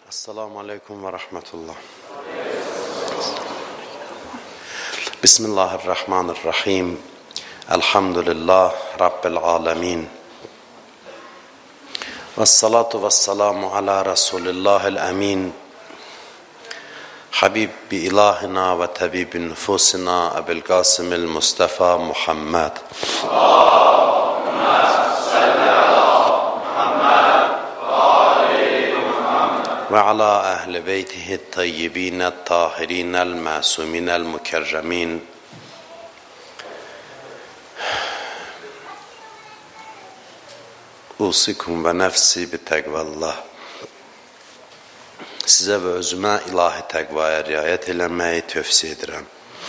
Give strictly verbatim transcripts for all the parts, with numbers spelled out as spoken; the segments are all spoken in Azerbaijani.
Esselamu Aleyküm ve Rahmetullah. Bismillahirrahmanirrahim. Elhamdülillah Rabbil Alemin. Vessalatu vesselamu ala Resulillahil Emin. Habib bi ilahina ve tabibin nüfusina Ebil Qasimil Mustafa Muhammed. Ve ala ehli beytihi tayyibine tahirinel masuminel mükerremin. Usikum ve nefsi bi tegvallah. Sizə və özümə ilahi təqvaya riayət eləməyi tövsiyə edirəm.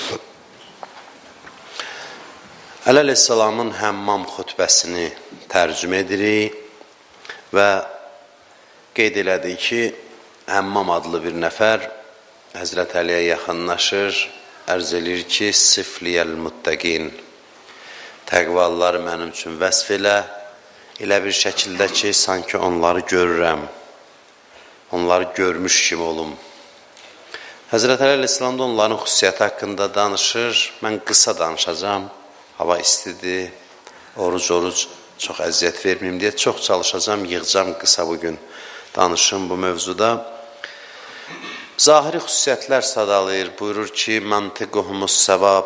Əleyhissalamın həmmam xutbəsini tərcümə edirik və qeyd elədik ki, Həmmam adlı bir nəfər Həzrət Əliyə yaxınlaşır, ərz edir ki, sifliyəl muttəqin, təqvalıları mənim üçün vəsf elə, elə bir şəkildə ki, sanki onları görürəm, onları görmüş kimi olum. Həzrət Əli Aleyhisselam da onların xüsusiyyəti haqqında danışır, mən qısa danışacağım, hava istidir, oruc-oruc çox əziyyət verməyim deyə çox çalışacağım, yığacağım qısa bugün danışım bu mövzuda. Zahiri xüsusiyyətlər sadalayır, buyurur ki, məntiquhumus səvab,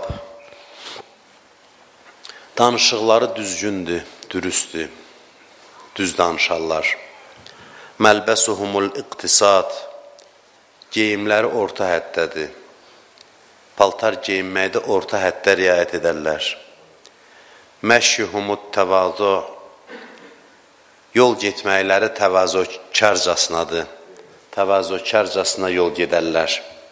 danışıqları düzgündür, dürüstdür, düz danışarlar. Məlbəsuhumul iqtisad, geyimləri orta həddədir, paltar geyinməkdə orta həddə riayət edərlər. Məşyuhumut təvazu, yol getməkləri təvazökarcasınadır, təvazökarcasına yol gedərlər.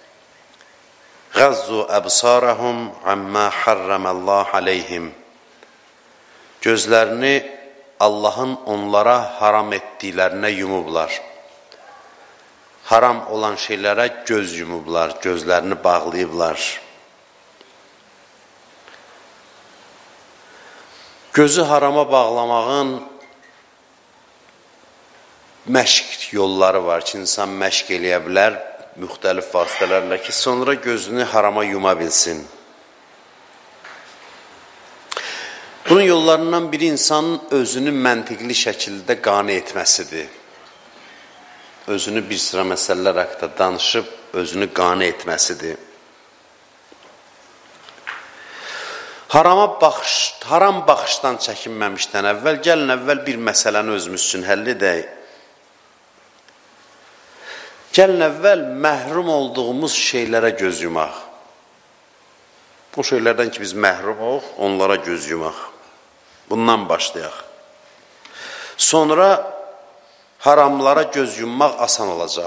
Qəzzu əbsarəhum əmmə harraməllah aleyhim, gözlərini Allahın onlara haram etdiklərinə yumublar. Haram olan şeylərə göz yumublar, gözlərini bağlayıblar. Gözü harama bağlamağın məşq yolları var ki, insan məşq eləyə bilər müxtəlif vasitələrlə ki, sonra gözünü harama yuma bilsin. Bunun yollarından biri insanın özünü məntiqli şəkildə qane etməsidir. Özünü bir sıra məsələlər haqqında danışıb, özünü qane etməsidir. Harama baxış, haram baxışdan çəkinməmişdən əvvəl, gəlin əvvəl bir məsələni özümüz üçün həll edək. Gəlin əvvəl məhrum olduğumuz şeylərə göz yumaq. O şeylərdən ki, biz məhrumuq, onlara göz yumaq. Bundan başlayaq. Sonra haramlara göz yummaq asan olacaq.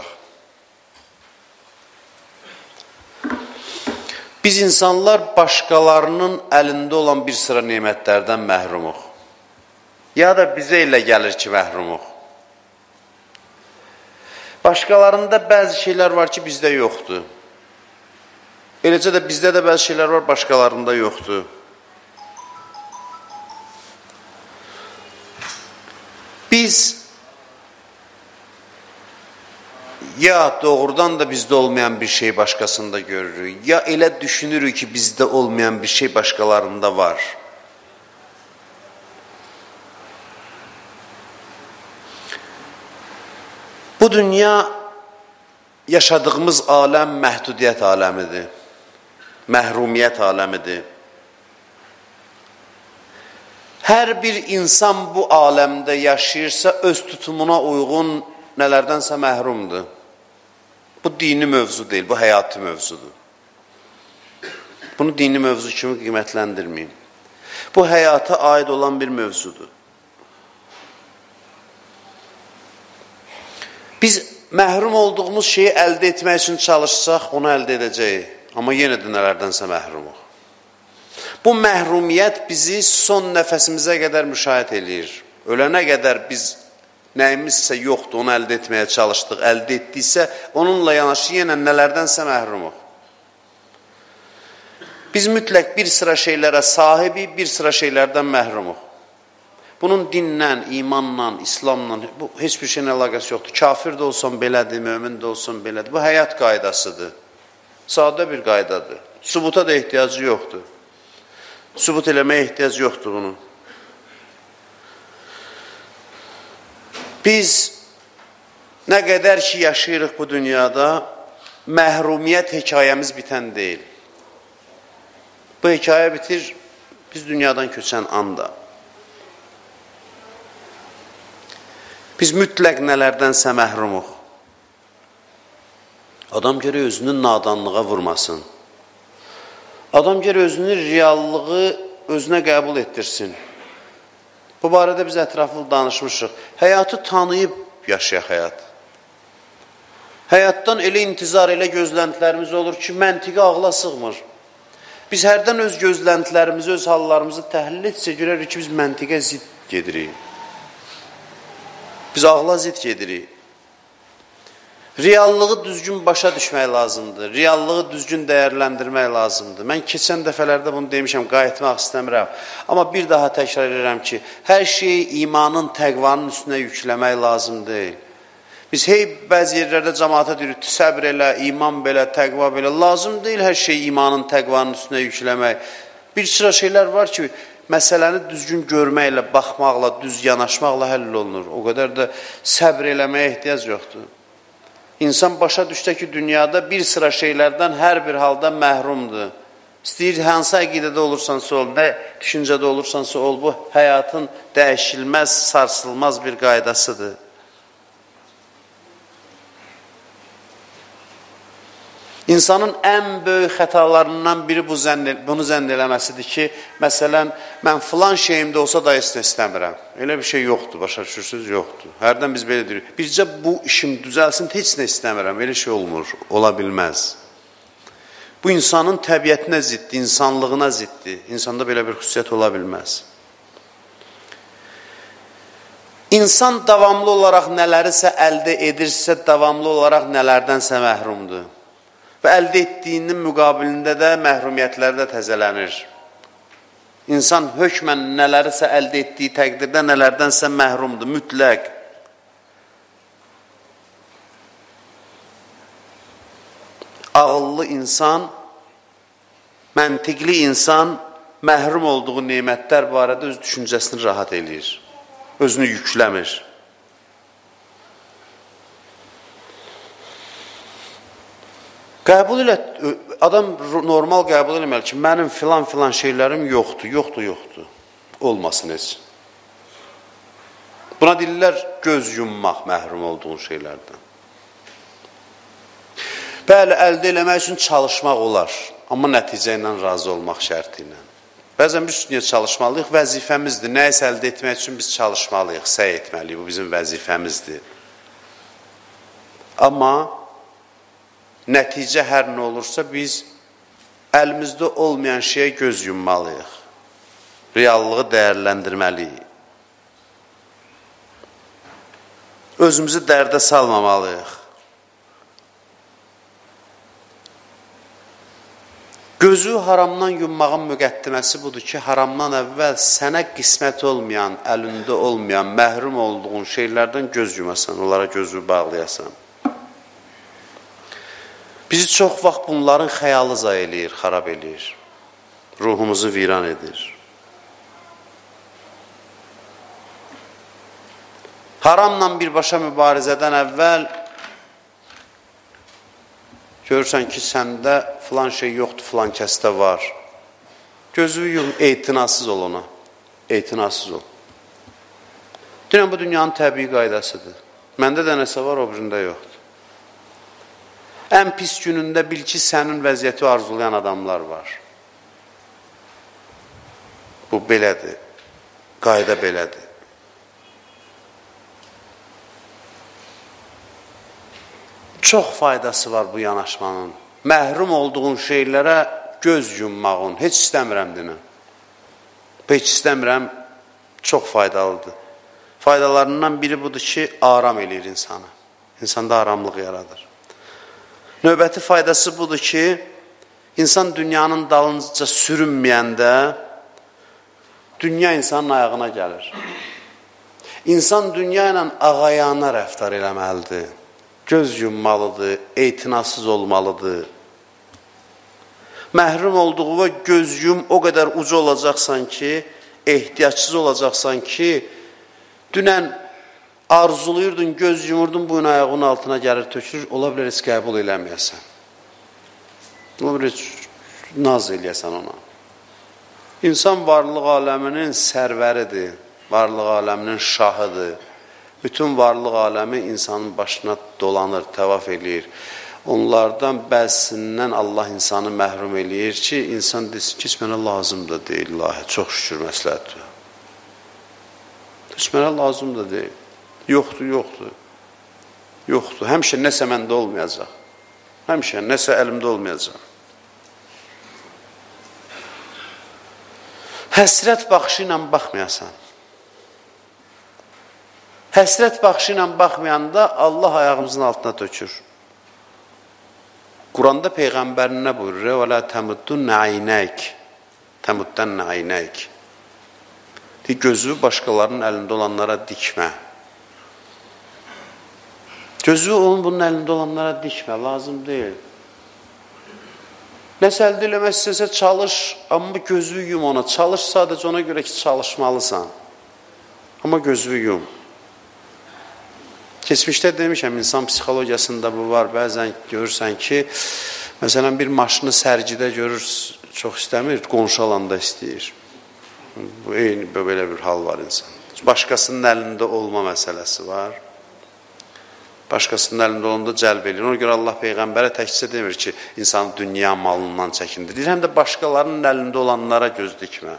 Biz insanlar başqalarının əlində olan bir sıra nemətlərdən məhrumuq. Ya da bizə elə gəlir ki, məhrumuq. Başqalarında bəzi şeylər var ki, bizdə yoxdur. Eləcə də bizdə də bəzi şeylər var, başqalarında yoxdur. Biz ya doğrudan da bizdə olmayan bir şey başqasında görürük, ya elə düşünürük ki, bizdə olmayan bir şey başqalarında var. Bu dünya, yaşadığımız aləm məhdudiyyət aləmidir, məhrumiyyət aləmidir. Hər bir insan bu aləmdə yaşayırsa, öz tutumuna uyğun nələrdənsə məhrumdur. Bu dini mövzu deyil, bu həyati mövzudur. Bunu dini mövzu kimi qiymətləndirməyin. Bu həyata aid olan bir mövzudur. Biz məhrum olduğumuz şeyi əldə etmək üçün çalışsaq, onu əldə edəcəyik. Amma yenə də nələrdənsə məhrumuq. Bu məhrumiyyət bizi son nəfəsimizə qədər müşahidə eləyir. Ölənə qədər biz nəyimizsə yoxdur, onu əldə etməyə çalışdıq, əldə etdiksə, onunla yanaşı yenə nələrdənsə məhrumuq. Biz mütləq bir sıra şeylərə sahibi, bir sıra şeylərdən məhrumuq. Bunun dinlə, imanla, İslamla bu, heç bir şeyin əlaqəsi yoxdur. Kafir də olsan belədir, mömin də olsan belədir. Bu həyat qaydasıdır. Sadə bir qaydadır. Sübuta da ehtiyacı yoxdur. Sübut eləməyə ehtiyac yoxdur bunun. Biz nə qədər ki yaşayırıq bu dünyada, məhrumiyyət hekayəmiz bitən deyil. Bu hekayə bitir, biz dünyadan köçən anda. Biz mütləq nələrdənsə məhrumuq. Adam gərək özünün nadanlığa vurmasın. Adam gərək özünün reallığı özünə qəbul etdirsin. Bu barədə biz ətraflı danışmışıq. Həyatı tanıyıb yaşayaq həyat. Həyatdan elə intizar, elə gözləntilərimiz olur ki, məntiqi ağla sığmır. Biz hərdən öz gözləntilərimizi, öz hallarımızı təhlil etsə görərik ki, biz məntiqə zid gedirik. Biz ağla zid gedirik. Reallığı düzgün başa düşmək lazımdır. Reallığı düzgün dəyərləndirmək lazımdır. Mən keçən dəfələrdə bunu demişəm, qayıtmaq istəmirəm. Amma bir daha təkrar edirəm ki, hər şeyi imanın, təqvanın üstünə yükləmək lazım deyil. Biz hey bəzi yerlərdə cəmaata deyirik, səbr elə, iman belə, təqva belə. Lazım deyil hər şeyi imanın, təqvanın üstünə yükləmək. Bir sıra şeylər var ki, məsələni düzgün görməklə, baxmaqla, düz yanaşmaqla həll olunur. O qədər də səbr eləməyə ehtiyac yoxdur. İnsan başa düşsə ki, dünyada bir sıra şeylərdən hər bir halda məhrumdur. İstəyir, hansı əqidədə olursansa ol, nə düşüncədə olursansa ol, bu həyatın dəyişilməz, sarsılmaz bir qaydasıdır. İnsanın ən böyük xətalarından biri bu zənn, bunu zənn eləməsidir ki, məsələn, mən filan şeyimdə olsa da heç nə istəmirəm. Elə bir şey yoxdur, başa düşürsünüz, yoxdur. Hərdən biz belə deyirik, bircə bu işim düzəlsin, heç nə istəmirəm, elə şey olmur, ola bilməz. Bu insanın təbiətinə ziddir, insanlığına ziddir. İnsanda belə bir xüsusiyyət ola bilməz. İnsan davamlı olaraq nələrisə əldə edirsə, davamlı olaraq nələrdənsə məhrumdur. Və əldə etdiyinin müqabilində də məhrumiyyətləri də təzələnir. İnsan hökmən nələrisə əldə etdiyi təqdirdə nələrdənsə məhrumdur, mütləq. Ağıllı insan, məntiqli insan məhrum olduğu nemətlər barədə öz düşüncəsini rahat eləyir, özünü yükləmir. Qəbul elə, adam normal qəbul eləməli ki, mənim filan-filan şeylərim yoxdur, yoxdur, yoxdur. Olmasın heç. Buna deyirlər göz yummaq məhrum olduğun şeylərdən. Bəli, əldə eləmək üçün çalışmaq olar, amma nəticə ilə razı olmaq şərti ilə. Bəzən biz niyə çalışmalıyıq? Vəzifəmizdir. Nəyisə əldə etmək üçün biz çalışmalıyıq, səy etməliyik. Bu bizim vəzifəmizdir. Amma nəticə hər nə olursa biz əlimizdə olmayan şeyə göz yummalıyıq. Reallığı dəyərləndirməliyik. Özümüzü dərdə salmamalıyıq. Gözü haramdan yummağın müqəddiməsi budur ki, haramdan əvvəl sənə qismət olmayan, əlində olmayan, məhrum olduğun şeylərdən göz yumasan, onlara gözü bağlayasan. Bizi çox vaxt bunların xəyalı zay eləyir, xarab eləyir. Ruhumuzu viran edir. Haramla birbaşa mübarizədən əvvəl görürsən ki, səndə filan şey yoxdur, filan kəsdə var. Gözü yum, etinasız ol ona. Etinasız ol. Dünən bu dünyanın təbii qaydasıdır. Məndə də nəsə var, o birində yoxdur. Ən pis günündə bil ki, sənin vəziyyəti arzulayan adamlar var. Bu belədir. Qayda belədir. Çox faydası var bu yanaşmanın. Məhrum olduğun şeylərə göz yummağın. Heç istəmirəm dinən. Heç istəmirəm, çox faydalıdır. Faydalarından biri budur ki, aram eləyir insanı. İnsanda aramlıq yaradır. Növbəti faydası budur ki, insan dünyanın dalınca sürünməyəndə dünya insanın ayağına gəlir. İnsan dünya ilə ağayana rəftar eləməlidir. Göz yummalıdır, etinasız olmalıdır. Məhrum olduğu və göz yum o qədər ucu olacaqsan ki, ehtiyacsız olacaqsan ki, dünən arzuluyurdun, göz yumurdun, bugün ayağının altına gəlir, tökülür, ola bilər heç qəbul eləməyəsən. Ola bilər naz eləyəsən ona. İnsan varlıq aləminin sərvəridir, varlıq aləminin şahıdır. Bütün varlıq aləmi insanın başına dolanır, təvaf eləyir. Onlardan bəzisindən Allah insanı məhrum eləyir ki, insan desin ki, heç mənə lazım da deyil, ilahi, çox şükür məsləhətdir. Heç mənə lazım da deyil. Yoxdur, yoxdur. Yoxdur. Həmişə nəsə məndə olmayacaq. Həmişə nəsə əlimdə olmayacaq. Həsrət baxışı ilə baxmayasan. Həsrət baxışı ilə baxmayanda Allah ayağımızın altına tökür. Quranda Peyğəmbərin nə buyurur? Və lə təmuddun nəynək. Təmuddən nəynək. Gözü başqalarının əlində olanlara dikmə. Gözü onun bunun əlində olanlara dikmə, lazım deyil. Nəsə əldə eləmək istəsə çalış, amma gözü yum ona. Çalış sadəcə ona görə ki, çalışmalısan. Amma gözü yum. Keçmişdə demişəm, insan psixologiyasında bu var. Bəzən görürsən ki, məsələn, bir maşını sərgidə görür, çox istəmir, qonşu alanda istəyir. Bu, eyni, belə bir hal var insan. Başqasının əlində olma məsələsi var. Başqasının əlində olanda cəlb edir. Ona görə Allah Peyğəmbərə təkcə demir ki, insanı dünya malından çəkindirir. Həm də başqalarının əlində olanlara göz dikmə.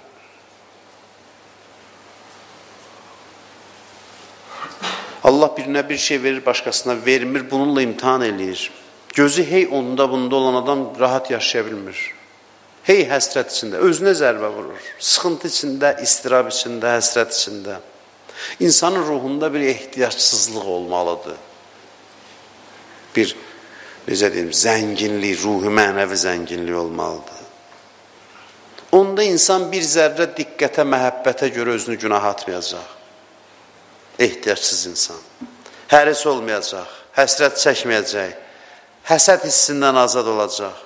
Allah birinə bir şey verir, başqasına vermir, bununla imtihan eləyir. Gözü hey onda, bunda olan adam rahat yaşaya bilmir. Hey həsrət içində, özünə zərbə vurur. Sıxıntı içində, istirab içində, həsrət içində. İnsanın ruhunda bir ehtiyacsızlıq olmalıdır. Bir, necə deyim, zənginlik, ruhi mənəvi zənginlik olmalıdır. Onda insan bir zərrə diqqətə, məhəbbətə görə özünü günah atmayacaq. Ehtiyacsız insan. Həris olmayacaq, həsrət çəkməyəcək, həsəd hissindən azad olacaq.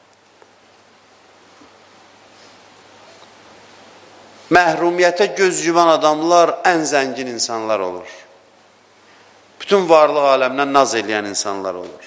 Məhrumiyyətə göz yuman adamlar ən zəngin insanlar olur. Bütün varlıq aləminə naz eləyən insanlar olur.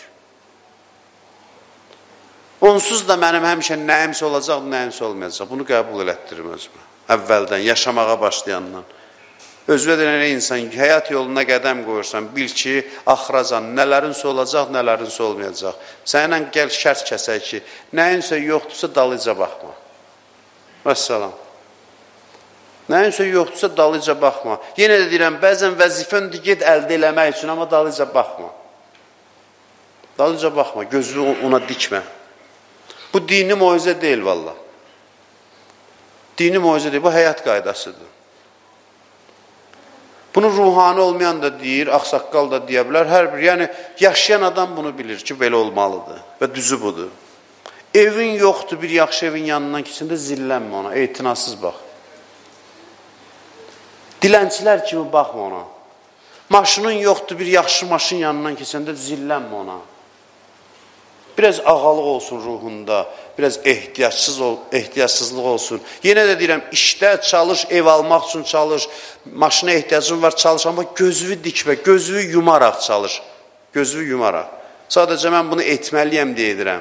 Onsuz da mənim həmişə nəyimsə olacaq, nəyimsə olmayacaq. Bunu qəbul elətdirim özümə. Əvvəldən, yaşamağa başlayandan. Özünə deyən insan, həyat yoluna qədəm qoyursan, bil ki, axıracan nələrinsə olacaq, nələrinsə olmayacaq. Sənlə gəl şərt kəsək ki, nəyinsə yoxdursa dalıca baxma. Vəssalam. Nəyinsə yoxdursa dalıca baxma. Yenə də deyirəm, bəzən vəzifəndir, get əldə eləmək üçün, amma dalıca baxma. Dalıca baxma, gözünü ona dikmə. Bu dini moizə deyil, valla. Dini moizə deyil, bu həyat qaydasıdır. Bunu ruhani olmayan da deyir, ağsaqqal da deyə bilər, hər bir, yəni yaşayan adam bunu bilir ki, belə olmalıdır və düzü budur. Evin yoxdur, bir yaxşı evin yanından keçəndə zillənmə ona, etinasız bax. Dilənçilər kimi baxma ona. Maşının yoxdur, bir yaxşı maşın yanından keçəndə zillənmə ona. Biraz ağalıq olsun ruhunda, biraz ehtiyacsız ol, ehtiyacsızlıq olsun. Yenə də deyirəm, işdə çalış, ev almaq üçün çalış, maşına ehtiyacın var, çalış, amma gözünü dikmə, gözünü yumaraq çalış, gözünü yumaraq. Sadəcə mən bunu etməliyəm deyə edirəm.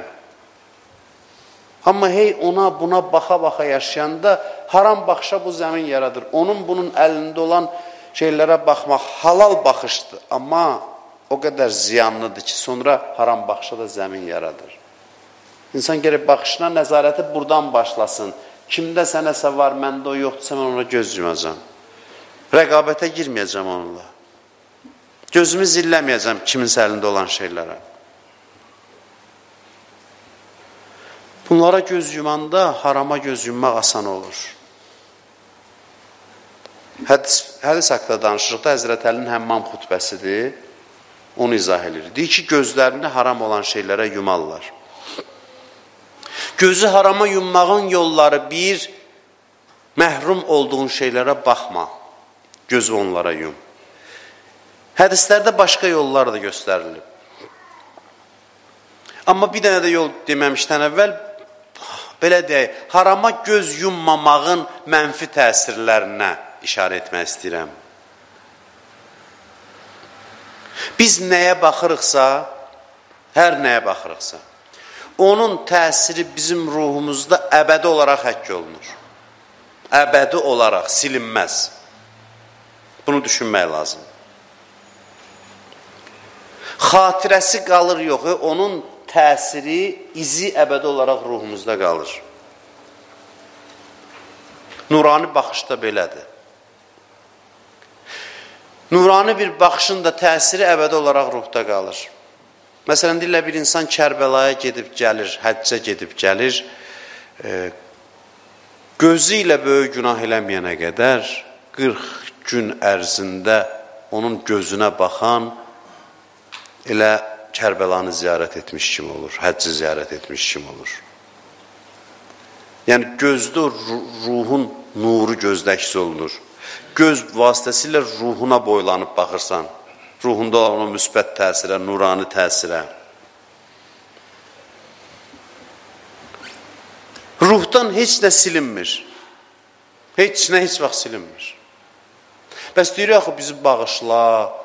Amma hey ona, buna baxa-baxa yaşayanda haram baxışa bu zəmin yaradır. Onun bunun əlində olan şeylərə baxmaq halal baxışdır, amma o qədər ziyanlıdır ki, sonra haram baxışa da zəmin yaradır. İnsan gəlib baxışına nəzarəti buradan başlasın. Kimdə sənəsə var, məndə o yoxdursa, mən ona göz yumacam. Rəqabətə girməyəcəm onunla. Gözümü zilləməyəcəm kiminsə əlində olan şeylərə. Bunlara göz yumanda harama göz yummaq asan olur. Hədis, hədis haqqında danışırıqda Həzrət Əlinin həmmam xutbəsidir. Onu izah edir. Deyir ki, gözlərini haram olan şeylərə yumarlar. Gözü harama yummağın yolları bir, məhrum olduğun şeylərə baxma. Gözü onlara yum. Hədislərdə başqa yollar da göstərilib. Amma bir dənə də yol deməmişdən əvvəl, belə deyək, harama göz yummamağın mənfi təsirlərinə işarə etmək istəyirəm. Biz nəyə baxırıqsa, hər nəyə baxırıqsa, onun təsiri bizim ruhumuzda əbədi olaraq həkk olunur. Əbədi olaraq silinməz. Bunu düşünmək lazım. Xatirəsi qalır yox, onun təsiri, izi əbədi olaraq ruhumuzda qalır. Nurani baxışda belədir. Nurani bir baxışın da təsiri əbədi olaraq ruhda qalır. Məsələn, deyirlər, bir insan Kərbəlaya gedib gəlir, həccə gedib gəlir, e, gözü ilə böyük günah eləməyənə qədər qırx gün ərzində onun gözünə baxan elə Kərbəlanı ziyarət etmiş kimi olur, həcci ziyarət etmiş kimi olur. Yəni, gözdə ruhun nuru gözdə əks olunur. Göz vasitəsilə ruhuna boylanıb baxırsan, ruhunda olan müsbət təsirə, nurani təsirə. Ruhdan heç nə silinmir. Heç nə heç vaxt silinmir. Bəs deyirik, axı, bizi bağışla,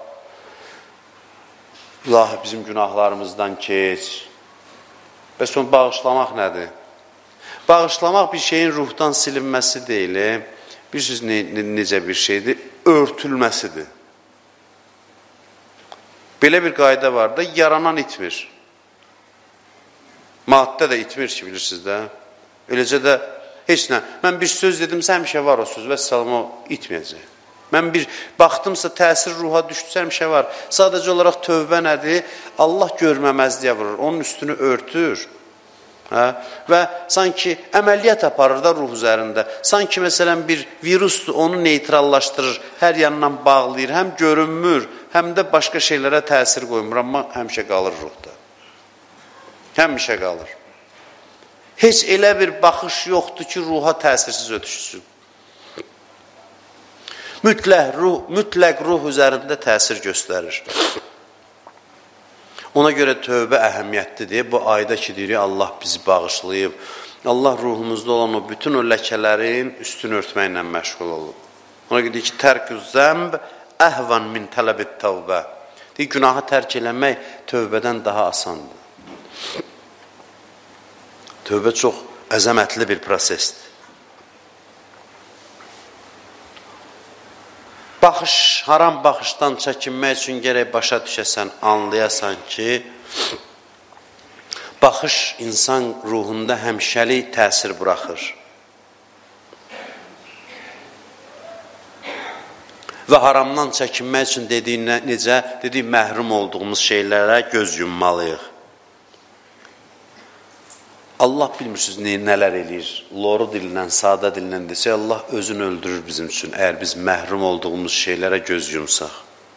İlahi, bizim günahlarımızdan keç. Bəs onu bağışlamaq nədir? Bağışlamaq bir şeyin ruhdan silinməsi deyil. Bilirsiniz ne, ne, necə bir şeydir? Örtülməsidir. Belə bir qayda var da, yaranan itmir. Maddə də itmir ki, bilirsiniz də. Eləcə də heç nə. Mən bir söz dedimsə, həmişə var o söz və salam o itməyəcək. Mən bir baxdımsa, təsir ruha düşdüsə, həmişə var. Sadəcə olaraq tövbə nədir? Allah görməməzliyə vurur, onun üstünü örtür. Hə? Və sanki əməliyyat aparır da ruh üzərində. Sanki məsələn bir virusdur, onu neytrallaşdırır, hər yandan bağlayır, həm görünmür, həm də başqa şeylərə təsir qoymur, amma həmişə qalır ruhda. Həmişə qalır. Heç elə bir baxış yoxdur ki, ruha təsirsiz ötüşsün. Mütləq ruh, mütləq ruh üzərində təsir göstərir. Ona görə tövbə əhəmiyyətlidir. Bu ayda ki, deyirik, Allah bizi bağışlayıb. Allah ruhumuzda olan o bütün o ləkələrin üstünü örtməklə məşğul olub. Ona görə deyir ki, tərk-ü zəmb əhvan min tələbit tövbə. Deyir, günahı tərk eləmək tövbədən daha asandır. Tövbə çox əzəmətli bir prosesdir. Baxış, haram baxışdan çəkinmək üçün gərək başa düşəsən, anlayasan ki, baxış insan ruhunda həmişəlik təsir buraxır. Və haramdan çəkinmək üçün dediyi necə, dediyi məhrum olduğumuz şeylərə göz yummalıyıq. Allah bilmirsiniz ne, nələr eləyir. Loru dilindən, sadə dilindən desə, Allah özünü öldürür bizim üçün, əgər biz məhrum olduğumuz şeylərə göz yumsaq.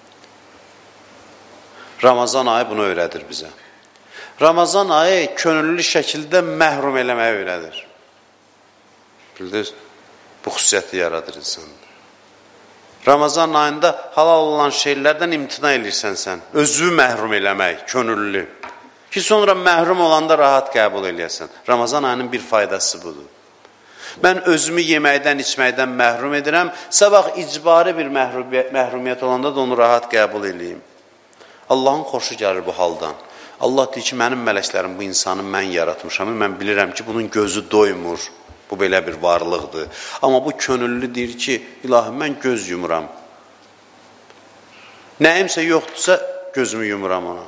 Ramazan ayı bunu öyrədir bizə. Ramazan ayı könüllü şəkildə məhrum eləməyə öyrədir. Bildiniz, bu xüsusiyyəti yaradır insanda. Ramazan ayında halal olan şeylərdən imtina edirsən sən. Özü məhrum eləmək, könüllü. Ki sonra məhrum olanda rahat qəbul eləyəsən. Ramazan ayının bir faydası budur. Mən özümü yeməkdən, içməkdən məhrum edirəm. Sabah icbari bir məhrumiyyət, məhrumiyyət olanda da onu rahat qəbul eləyim. Allahın xoşu gəlir bu haldan. Allah deyir ki, mənim mələklərim bu insanı mən yaratmışam. Mən bilirəm ki, bunun gözü doymur. Bu belə bir varlıqdır. Amma bu könüllü deyir ki, ilahi, mən göz yumuram. Nəyimsə yoxdursa, gözümü yumuram ona.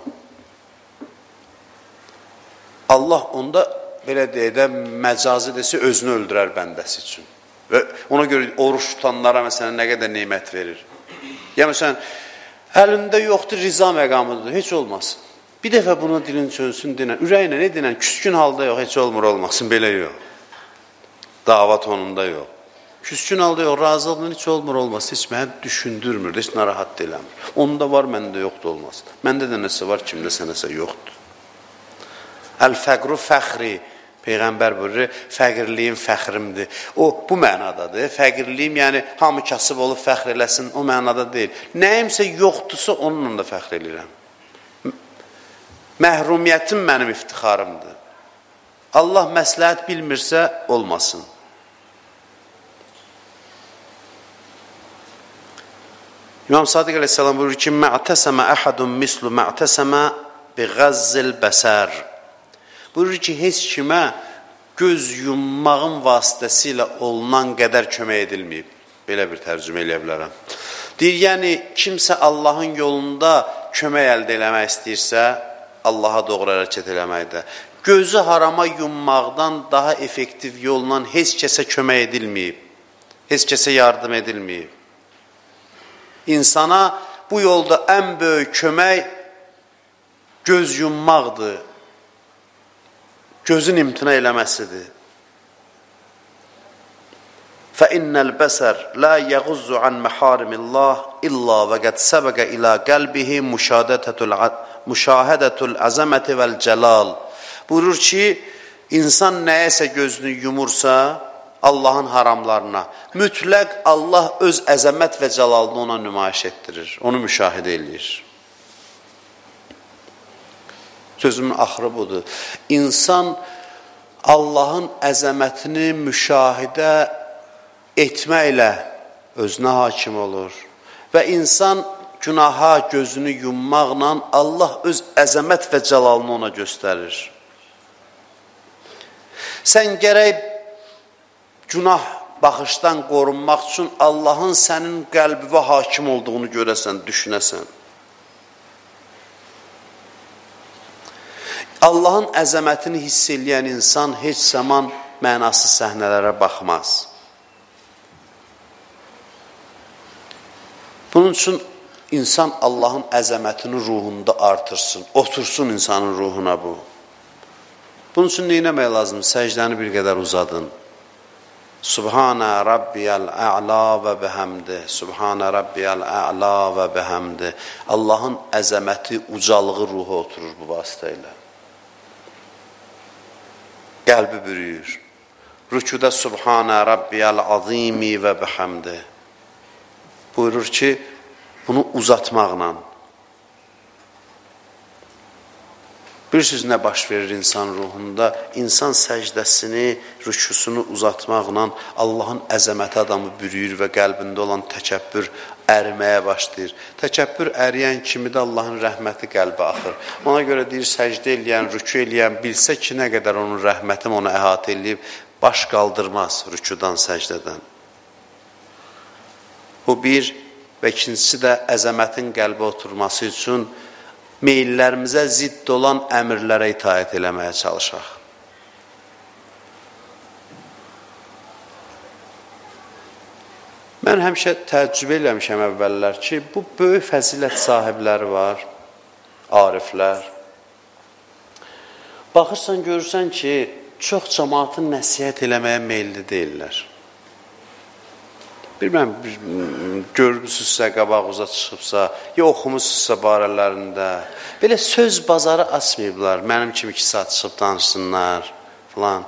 Allah onda belə deyək də məcazi desə özünü öldürər bəndəsi üçün. Və ona görə oruç tutanlara məsələn nə qədər neymət verir. Ya məsələn, əlində yoxdur, riza məqamıdır, heç olmasın. Bir dəfə buna dilin çönsün, dinən, ürəyinə ne dinən, küskün halda yox, heç olmur olmasın, belə yox. Dava tonunda yox. Küskün halda yox, razılıqla heç olmur olmasın, heç mənə düşündürmür, heç narahat deyiləmir. Onda var, məndə yoxdur olmasın. Məndə də nəsə var, kimdə sənəsə yoxdur. Əl-fəqru fəxri, Peyğəmbər buyurur, fəqirliyim fəxrimdir. O, bu mənadadır. Fəqirliyim, yəni hamı kasıb olub fəxr eləsin, o mənada deyil. Nəyimsə yoxdursa, onunla da fəxr edirəm. Məhrumiyyətim mənim iftixarımdır. Allah məsləhət bilmirsə, olmasın. İmam Sadiq əleyhissalam buyurur ki, mə'təsəmə əhədun mislu mə'təsəmə bi qəzzil bəsər. Buyurur ki, heç kimə göz yummağın vasitəsilə olunan qədər kömək edilməyib. Belə bir tərcümə eləyə bilərəm. Deyir, yəni, kimsə Allahın yolunda kömək əldə eləmək istəyirsə, Allaha doğru hərəkət eləməkdə. Gözü harama yummaqdan daha effektiv yolla heç kəsə kömək edilməyib. Heç kəsə yardım edilməyib. İnsana bu yolda ən böyük kömək göz yummaqdır. Gözün imtina eləməsidir. فَإِنَّ الْبَسَرْ لَا يَغُزُّ عَنْ مَحَارِمِ اللّٰهِ إِلَّا وَقَدْ سَبَقَ إِلَى قَلْبِهِ مُشَاهَدَةُ الْعَزَمَةِ وَالْجَلَالِ. Buyurur ki, insan nəyəsə gözünü yumursa, Allahın haramlarına, mütləq Allah öz əzəmət və cəlalını ona nümayiş etdirir, onu müşahidə edir. Sözümün axırı budur. İnsan Allahın əzəmətini müşahidə etməklə özünə hakim olur və insan günaha gözünü yummaqla Allah öz əzəmət və cəlalını ona göstərir. Sən gərək günah baxışdan qorunmaq üçün Allahın sənin qəlbivə hakim olduğunu görəsən, düşünəsən. Allahın əzəmətini hiss eləyən insan heç zaman mənasız səhnələrə baxmaz. Bunun üçün insan Allahın əzəmətini ruhunda artırsın, otursun insanın ruhuna bu. Bunun üçün neynəmək lazım? Səcdəni bir qədər uzadın. Subhanə Rabbiyəl ə'la və bəhəmdi. Subhanə Rabbiyəl ə'la və bəhəmdi. Allahın əzəməti, ucalığı ruha oturur bu vasitə ilə. Qəlbi bürüyür. Rükuda Subhanə Rabbiyəl azimi və bəhəmdi. Buyurur ki, bunu uzatmaqla. Bilirsiniz nə baş verir insan ruhunda? İnsan səcdəsini, rükusunu uzatmaqla Allahın əzəməti adamı bürüyür və qəlbində olan təkəbbür əriməyə başlayır. Təkəbbür əriyən kimi də Allahın rəhməti qəlbə axır. Ona görə deyir, səcdə eləyən, rükü eləyən bilsə ki, nə qədər onun rəhmətim onu əhatə eləyib, baş qaldırmaz rükudan, səcdədən. Bu bir və ikincisi də əzəmətin qəlbə oturması üçün meyillərimizə zidd olan əmrlərə itaət eləməyə çalışaq. Mən həmişə təəccüb eləmişəm əvvəllər ki, bu böyük fəzilət sahibləri var, ariflər. Baxırsan, görürsən ki, çox cəmaatın nəsihət eləməyə meyilli deyirlər. Bilməm, görmüsünüzsə, qabağınıza çıxıbsa, ya oxumusunuzsa barələrində. Belə söz bazarı açmayıblar, mənim kimi iki saat çıxıb danışsınlar falan.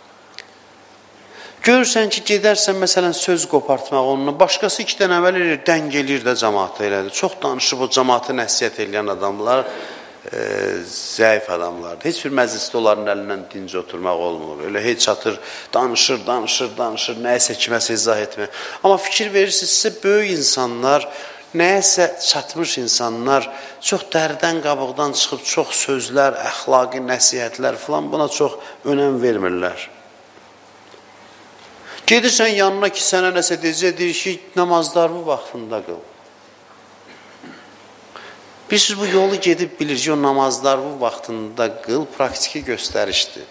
Görürsən ki, gedərsən, məsələn, söz qopartmaq onunla, başqası iki dənə əvvəl edir, dəng eləyir də cəmaata elədir. Çox danışıb o cəmaata nəsihət eləyən adamlar, e, zəif adamlardır. Heç bir məclisdə onların əlindən dinc oturmaq olmur. Elə heç çatır, danışır, danışır, danışır, nəyəsə kiməsə izah etmək. Amma fikir verirsinizsə, böyük insanlar, nəyəsə çatmış insanlar çox dərdən qabıqdan çıxıb, çox sözlər, əxlaqi nəsihətlər falan buna çox önəm vermirlər. Gedirsən yanına ki, sənə nəsə deyəcək, deyir ki, namazlarını vaxtında qıl. Biz bu yolu gedib bilir ki, o namazlarını vaxtında qıl, praktiki göstərişdir.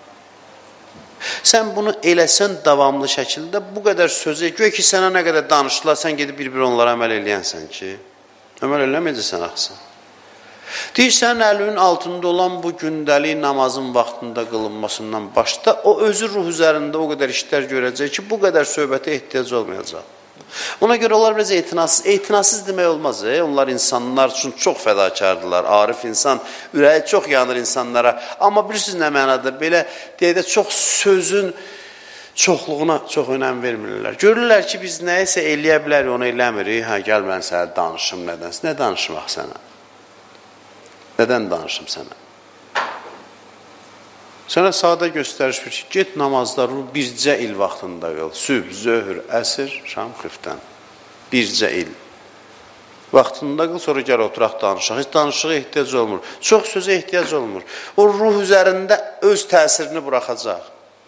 Sən bunu eləsən davamlı şəkildə, bu qədər sözə, göy ki, sənə nə qədər danışdılar, sən gedib bir-bir onlara əməl eləyənsən ki, əməl eləməyəcəksən axsan. Deyir, sənin əlinin altında olan bu gündəlik namazın vaxtında qılınmasından başda, o özü ruh üzərində o qədər işlər görəcək ki, bu qədər söhbətə ehtiyac olmayacaq. Ona görə onlar biraz etinasız, etinasız demək olmaz. E? Onlar insanlar üçün çox fədakardırlar. Arif insan, ürəyi çox yanır insanlara. Amma bilirsiniz nə mənada? Belə deyək də çox sözün çoxluğuna çox önəm vermirlər. Görürlər ki, biz nəyisə eləyə bilərik, onu eləmirik. Hə, gəl mən sənə danışım nədənsə. Nə danışmaq sənə? Nədən danışım sənə? Sənə sadə göstəriş bir ki, get namazlar bircə il vaxtında qıl. Sübh, zöhr, əsr, şam, xiftən. Bircə il. Vaxtında qıl, sonra gəl oturaq danışaq. Heç danışığa ehtiyac olmur. Çox sözə ehtiyac olmur. O ruh üzərində öz təsirini buraxacaq.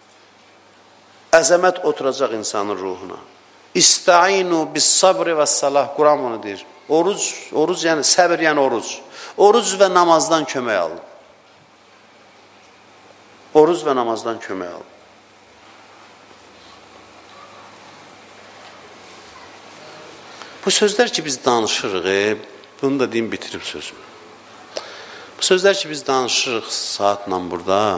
Əzəmət oturacaq insanın ruhuna. İstəinu bis sabri və salah. Quran onu deyir. Oruc, oruc yəni səbir yəni oruc. Oruc və namazdan kömək alın. Oruz və namazdan kömək al. Bu sözlər ki, biz danışırıq, e, bunu da deyim, bitirib sözümü. Bu sözlər ki, biz danışırıq saatla burada.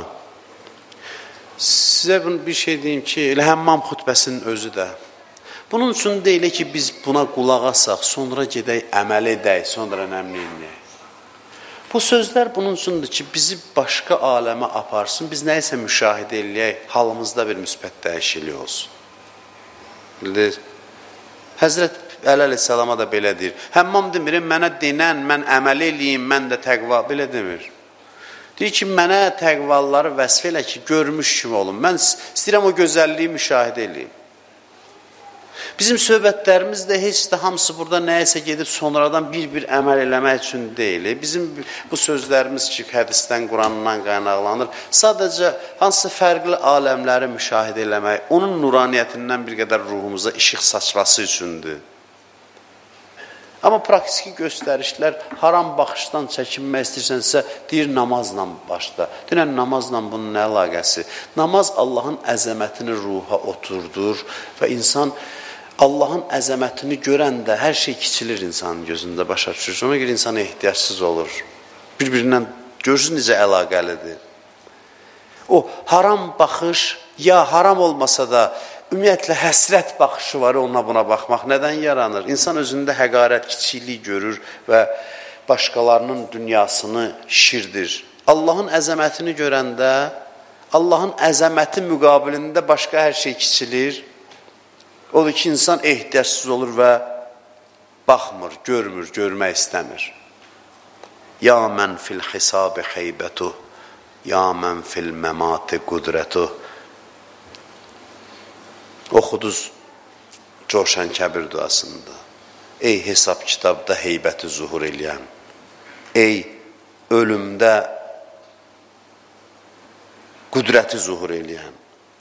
Sizə bir şey deyim ki, elə həmmam xütbəsinin özü də. Bunun üçün deyil ki, biz buna qulaq asaq, sonra gedək, əməl edək, sonra nəmli edək. Bu sözlər bunun üçündür ki, bizi başqa aləmə aparsın, biz nəyisə müşahidə eləyək, halımızda bir müsbət dəyişiklik olsun. Bildir? Həzrət Əli əleyhissalama da belə deyir. Həmmam demirim, mənə denən, mən əməl eləyim, mən də təqva, belə demir. Deyir ki, mənə təqvaları vəsf elə ki, görmüş kimi olun. Mən istəyirəm o gözəlliyi müşahidə eləyim. Bizim söhbətlərimiz də heç də hamısı burada nəyəsə gedib sonradan bir-bir əməl eləmək üçün deyil. Bizim bu sözlərimiz ki, hədisdən, Qurandan qaynaqlanır. Sadəcə hansısa fərqli aləmləri müşahidə eləmək, onun nuraniyyətindən bir qədər ruhumuza işıq saçması üçündür. Amma praktiki göstərişlər, haram baxışdan çəkinmək istəyirsənsə, deyir namazla başla. Deyirən namazla bunun nə əlaqəsi? Namaz Allahın əzəmətini ruha oturdur və insan Allahın əzəmətini görəndə hər şey kiçilir insanın gözündə, başa düşür. Ona görə insana ehtiyacsız olur. Bir-birindən görürsünüz necə əlaqəlidir. O haram baxış, ya haram olmasa da ümumiyyətlə həsrət baxışı var, ona buna baxmaq nədən yaranır? İnsan özündə həqarət, kiçiklik görür və başqalarının dünyasını şirdir. Allahın əzəmətini görəndə, Allahın əzəməti müqabilində başqa hər şey kiçilir. Odur ki, insan ehtiyacsız olur və baxmır, görmür, görmək istəmir. Ya mən fil hisabi xeybətu, ya mən fil məmati qudrətu. Oxuduz Coşan Kəbir duasında. Ey hesab kitabda heybəti zuhur eləyən, ey ölümdə qudrəti zuhur eləyən.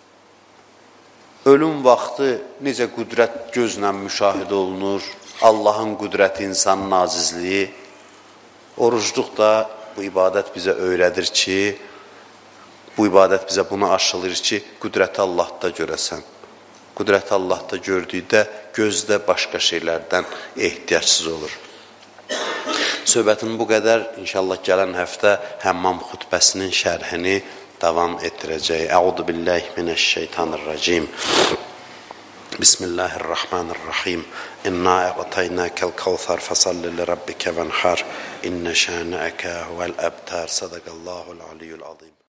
Ölüm vaxtı necə qüdrət gözlə müşahidə olunur, Allahın qüdrəti, insanın acizliyi. Orucluq da bu ibadət bizə öyrədir ki, bu ibadət bizə bunu aşılır ki, qüdrəti Allahda görəsən. Qüdrəti Allahda gördükdə gözdə başqa şeylərdən ehtiyacsız olur. Söhbətin bu qədər, inşallah gələn həftə həmmam xütbəsinin şərhini davam etdirəcək. Əudu billahi minəşşeytanirracim. Bismillahirrahmanirrahim. İnna əqtaynəkəl kəvsər fəsalli li rabbikə vənhar. İnnə şənəəkə huvəl əbtar. Sadaqallahul aliyyul azim.